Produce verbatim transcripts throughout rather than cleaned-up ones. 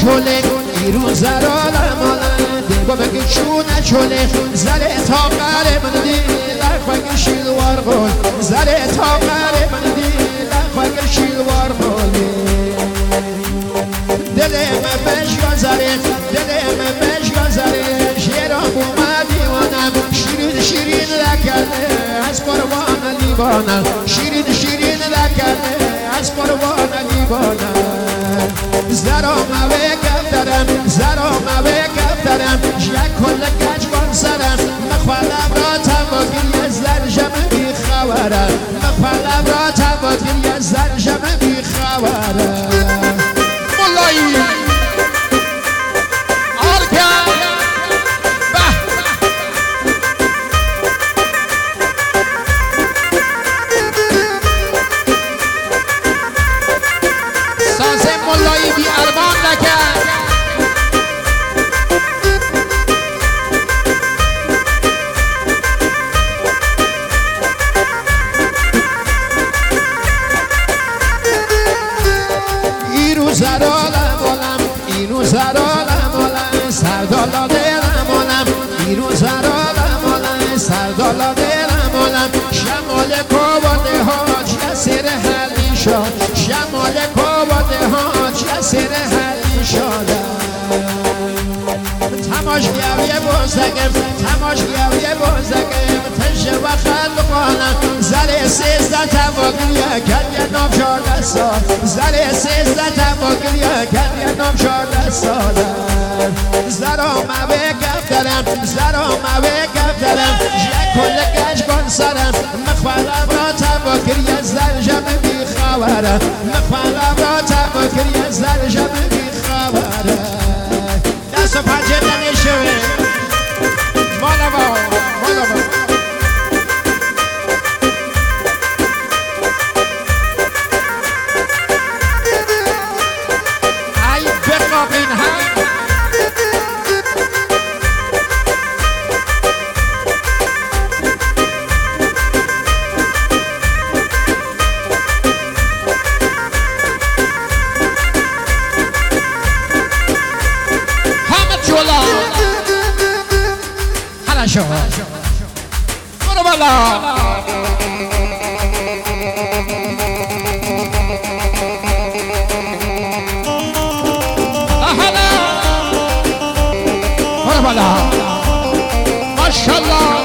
چوله ایرون زرالم آلم دیگه بگی چونه چوله زره تا قره من دی لخوک شیلوار قول زره تا قره من دی لخوک شیلوار قولی دلم بش گذاره دلم بش گذاره شیرم اومد دیوانم شیرین شیرین لکنه از قربان لیبانم شیرین شیرین لکنه از قربان لیبانم زرام به کفترم زرام به کفترم یک کل گجبان سرم مخوالم را تواگیر یه زرجم بی خوارم مخوالم را تواگیر یه زرجم بی خوارم مولایی آرکن سازه مولایی بی ارمان نکن اینو زرالم آلم اینو زرالم آلم سردالا دلم آلم اینو زرالم آلم سردالا دلم آلم شمال کوباده ها جسر حلی شد شمال کوباده ها جسر حلی شد تماشگیه بازگم تماشگیه بازگم تشه و خلقانم زره سیزده تواگریه کنیه نام شارده سال زره سیزده تواگریه کنیه نام شارده سال زرام به کفترم زرام به کفترم یک کل گجبان سرم مخوالم را تواگریه زرجم بی خوارم مخوالم را تواگریه زرجم بی خوارم دست و پنجه ننشوه مالا با مالا با ای بقابین هم برو بالا برو بالا ماشالله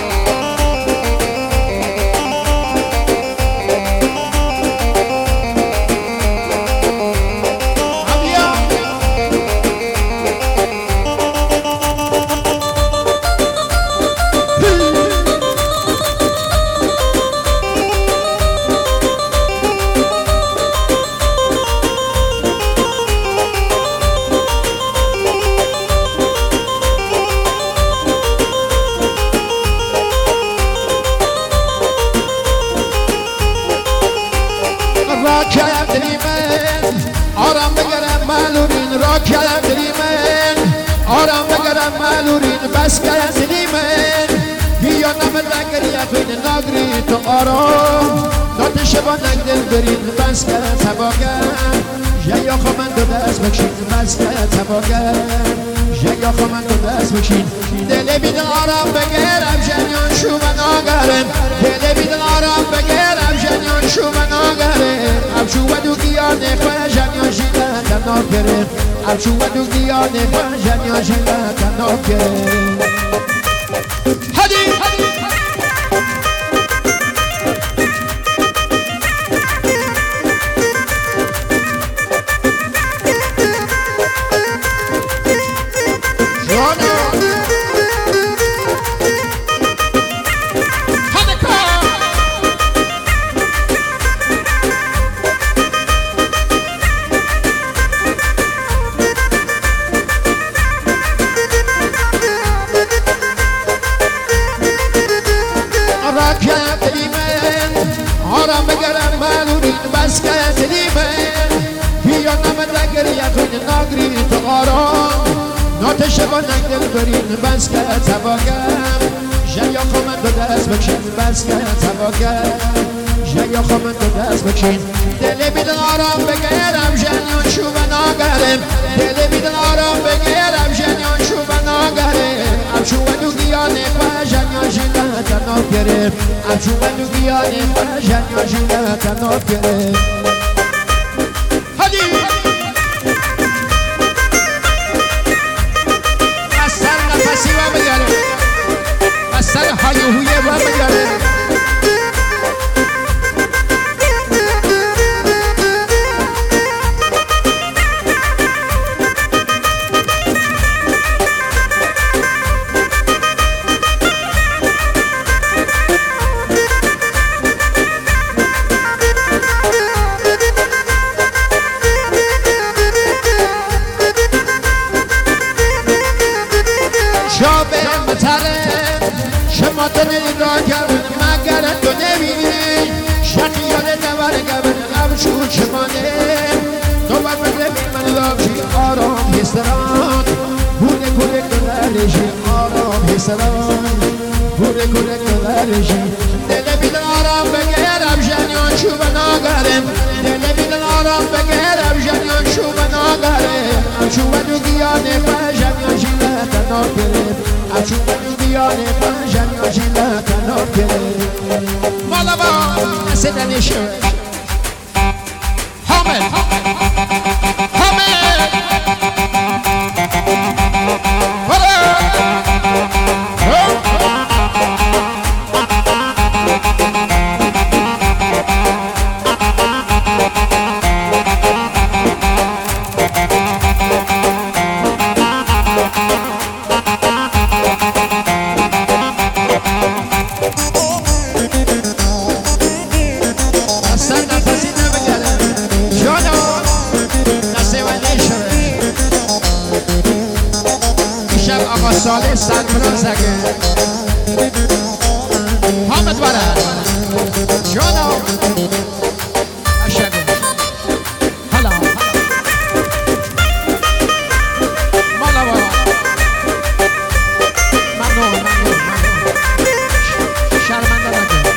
آرام بگرم مالورین را کلم دلی من آرام بگرم مالورین بس کلم دلی من بیا نمت نگری افین نگری تو آرام داتش با نگدل برین بس کلم تباگم یا خو من دو دست بکشین بس کلم تباگم یا خو من دو دست بکشین دل بیدن آرام بگرم جنیان شو من آگرم دل بیدن آرام بگرم جنیان شو من آگرم ابشو و دو گیانه خواه جنیان شیلن تناب گرم ابشو و دو گیانه خواه جنیان شیلن تناب گرم هدی آرام بگرم مالورین بس که دلی من بیا نمت نگری یقین نگری تو آرام ناتش با نگدل برین بس که تباگم یا خو من دو دست بکشین بس که تباگم یا خواهم تو دست بکشین دل بیدن آرام بگیرم جنیان شو و ناگرم دل بیدن آرام بگیرم جنیان شو و ناگرم امشو و نوگیانه و جنیان جنیان تناب گرم امشو و نوگیانه و جنیان جنیان تناب گرم حالی بستر نفسی و بگرم بستر هایوهویه و بگرم شما دنی را گرد مگر تو نبینی شقیان نور گرد غم شو چمانه تو بر بگرمی من لابشی آرام هستران بونه کنه کدرشی آرام هستران بونه کنه کدرشی دل بیدن آرام بگیرم جنیان شو و ناگرم دل بیدن آرام بگیرم جنیان شو و ناگرم شو و نوگیانه و جنیان جیله تناب گرم شو و نوگیانه و جنیان جیله تناب گرم مالا با نسیدنی شو حامل حامل ساله سنگران زگه حامد بره جانا اشگه حالا مالا بارا ممنون ممنون ممنون شرمنده نکن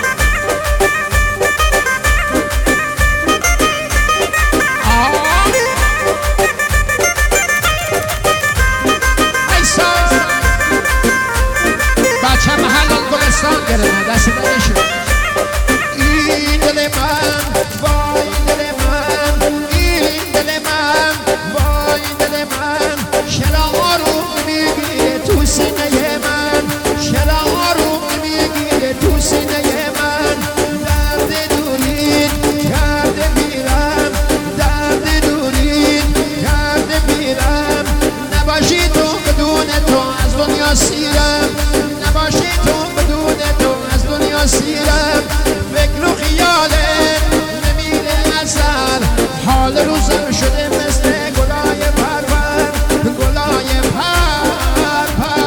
دست دلشو این دل من وای دل من این دل من وای دل من چرا آروم میگیره تو سینه من چرا آروم میگیره تو سینه من درد دورین کرده میرم درد دورین کرده میرم نباشی تو بدون تو از دنیا سیرم نباشی تو بدون تو سیرم فکر و خیاله نمیره اثر حال روزم شده مثل گلای پرپر گلای پرپر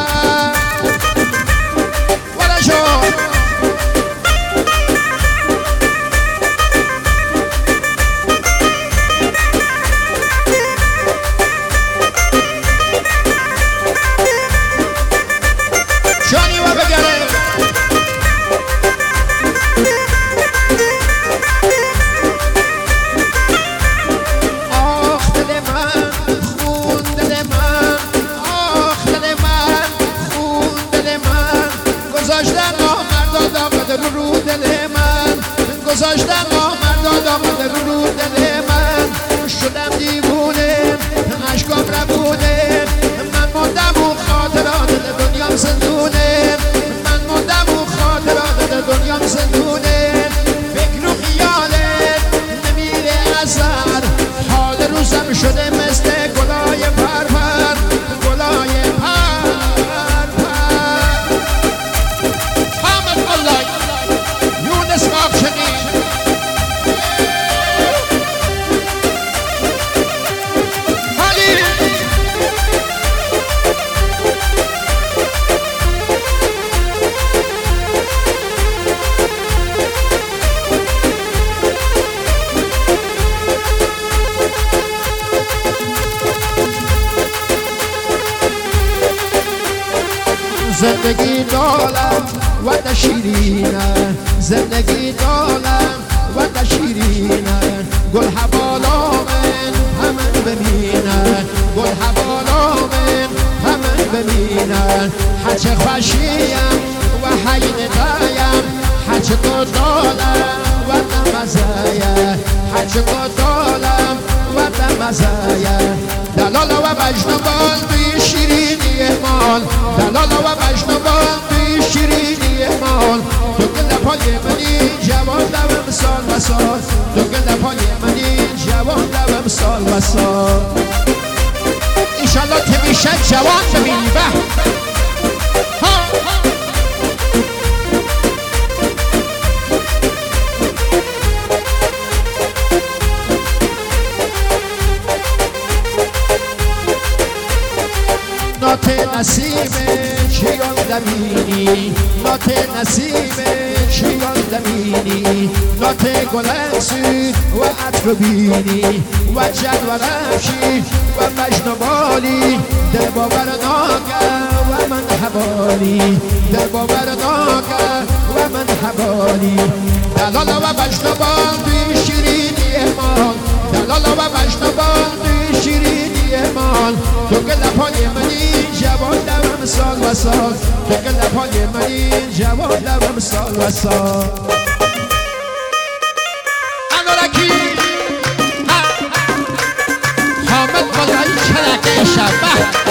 ولا شو شانی و بگره گذاشتم آمد آمد رو دل من شدم دیوونه عشقام ربونه من موندم و خاطرات دنیام زندونه من موندم و خاطرات دنیام زندونه فکر و خیالت نمیره اثر حال روزم شده مثل گلای پرپر گلای پرپر حامد الله یونس آبشقی زندگی دولم و شیرینه زندگی دولم و شیرینه گل حوالا من همه ببینه گل حوالا من همه ببینه هرچه خوشیم و حین دایم هرچه تو دالم و دمزایم هرچه تو دالم و دمزایم دلال و بجنبان بی شیرینی مال دلال و بجنبان بی شیرینی مال تو گل پای منی جوان دوم سال و سال تو گل پای منی جوان دوم سال و سال ایشالله که میشه جوان ببینی به نات نسیم چیان دمینی نات نسیم چیان دمینی نات گلنسی و عطر بینی و جد و رفشی و مجنبالی در باور ناگه و من حوالی در باور ناگه و من حوالی دلال و مجنبان بی شیرینی امان دلال و مجنبان بی شیرینی امان تو گل پای منی جوان دوم سال و سال تو گل پای منی جوان دوم سال و سال انورکی حامد بلایی چرکه شبه